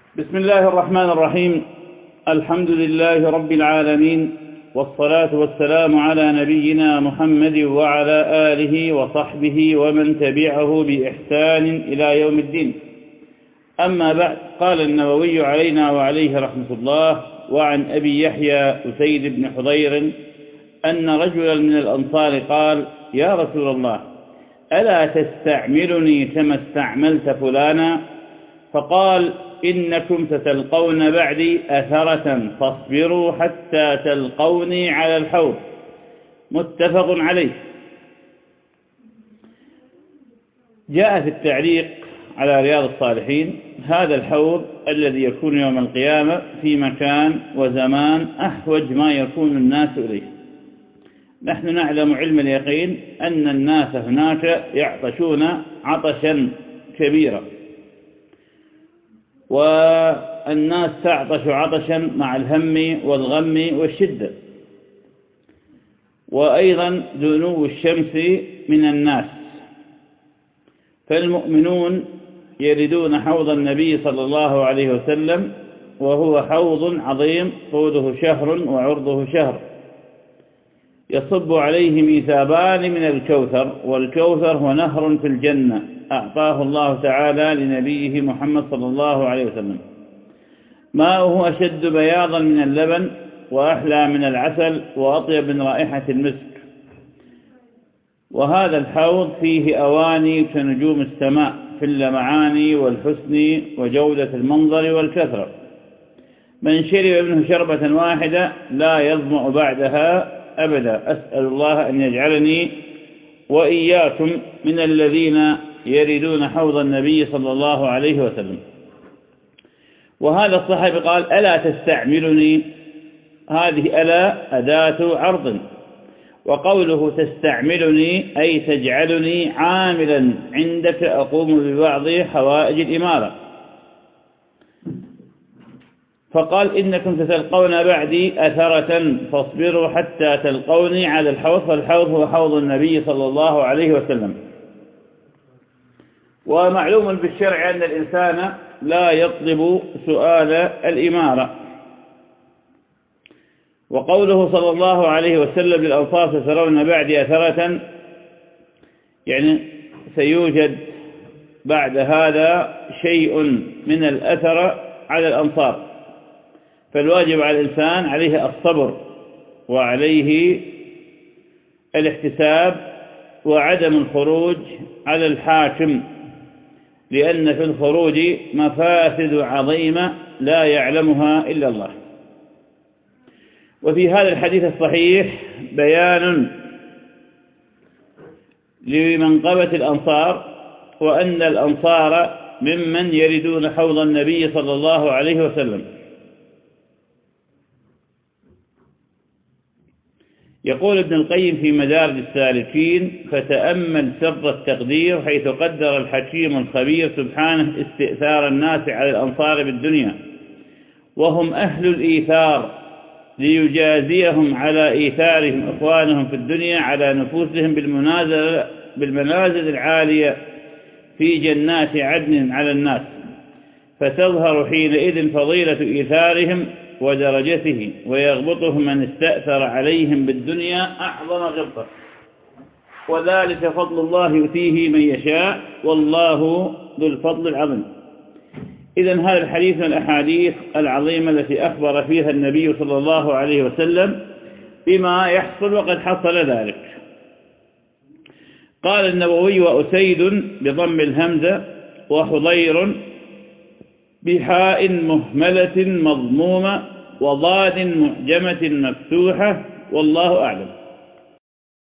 بسم الله الرحمن الرحيم. الحمد لله رب العالمين، والصلاة والسلام على نبينا محمد وعلى آله وصحبه ومن تبعه بإحسان إلى يوم الدين. أما بعد، قال النووي علينا وعليه رحمة الله: وعن أبي يحيى أسيد بن حضير أن رجلا من الأنصار قال: يا رسول الله، ألا تستعملني كما استعملت فلانا؟ فقال: إنكم ستلقون بعدي أثرة فاصبروا حتى تلقوني على الحوض. متفق عليه. جاء في التعليق على رياض الصالحين: هذا الحوض الذي يكون يوم القيامة في مكان وزمان أحوج ما يكون الناس إليه. نحن نعلم علم اليقين أن الناس هناك يعطشون عطشا كبيرا، والناس تعطش عطشا مع الهم والغم والشدة، وأيضا دنو الشمس من الناس. فالمؤمنون يردون حوض النبي صلى الله عليه وسلم، وهو حوض عظيم طوله شهر وعرضه شهر، يصب عليه ميثابان من الكوثر، والكوثر هو نهر في الجنة أعطاه الله تعالى لنبيه محمد صلى الله عليه وسلم. ماؤه أشد بياضا من اللبن، وأحلى من العسل، وأطيب من رائحة المسك. وهذا الحوض فيه أواني كنجوم السماء في اللمعان والحسن وجودة المنظر والكثرة. من شرب منه شربة واحدة لا يظمأ بعدها أبدا. أسأل الله أن يجعلني وإياكم من الذين يردون حوض النبي صلى الله عليه وسلم. وهذا الصحابي قال: ألا تستعملني؟ هذه ألا أداة عرض، وقوله تستعملني أي تجعلني عاملا عندك أقوم ببعض حوائج الإمارة. فقال: إنكم ستلقون بعدي أثرة فاصبروا حتى تلقوني على الحوض. فالحوض هو حوض النبي صلى الله عليه وسلم. ومعلوم بالشرع أن الإنسان لا يطلب سؤال الإمارة. وقوله صلى الله عليه وسلم للأنصار: سترون بعدي أثرة، يعني سيوجد بعد هذا شيء من الأثر على الأنصار. فالواجب على الإنسان عليه الصبر، وعليه الاحتساب، وعدم الخروج على الحاكم، لأن في الخروج مفاسد عظيمة لا يعلمها إلا الله. وفي هذا الحديث الصحيح بيان لمنقبة الأنصار، وأن الأنصار ممن يردون حوض النبي صلى الله عليه وسلم. يقول ابن القيم في مدارج السالكين: فتأمل سر التقدير حيث قدر الحكيم الخبير سبحانه استئثار الناس على الأنصار بالدنيا، وهم أهل الإيثار، ليجازيهم على إيثارهم إخوانهم في الدنيا على نفوسهم بالمنازل العالية في جنات عدن على الناس. فتظهر حينئذ فضيلة إيثارهم ودرجته، ويغبطهم من استأثر عليهم بالدنيا أعظم غبطة. وذلك فضل الله يؤتيه من يشاء، والله ذو الفضل العظيم. إذن هذا الحديث من الأحاديث العظيمة التي أخبر فيها النبي صلى الله عليه وسلم بما يحصل، وقد حصل ذلك. قال النووي: وأسيد بضم الهمزة، وحضير بحاء مهملة مضمومة، وضاد معجمة مفتوحة، والله أعلم.